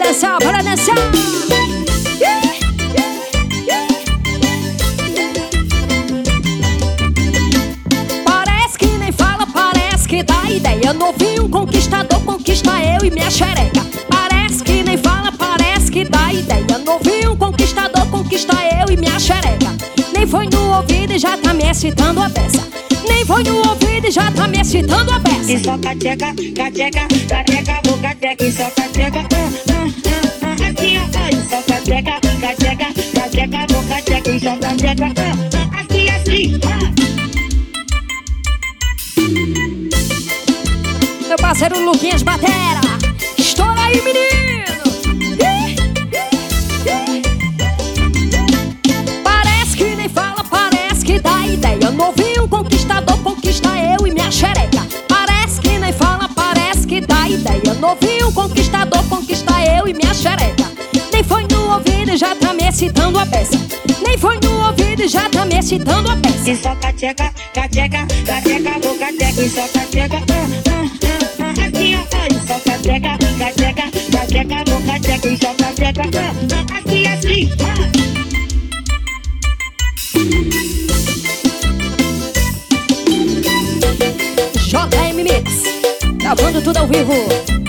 dançar, bora dançar. Parece que nem fala, parece que dá ideia. Novinho conquistador, conquista eu e minha xereca. Parece que nem fala, parece que dá ideia. Novinho conquistador, conquista eu e minha xereca. Nem foi no ouvido e já tá me excitando a beça. Nem foi no ouvido e já tá me excitando a beça. E só cateca, cateca, cateca, vou cateca. E só cateca, assim ó. E só cateca, cateca, cateca, vou cateca. E só cateca, assim, assim. Meu parceiro Luquinhas Batera, estoura aí, menino. Parece que nem fala, parece que dá ideia. Novinho conquistador, conquista eu e minha xereca. Parece que nem fala, parece que dá ideia. Novinho conquistador, conquista eu e minha xereca. Nem foi no ouvido e já tá me excitando a peça. Nem foi no ouvido e já tá me excitando a peça. E só cateca, cateca, cateca, vou cateca. E só cateca, assim ó. E só cateca, cateca, cateca, vou cateca. E só cateca, assim, assim. JM Mix, gravando tudo ao vivo.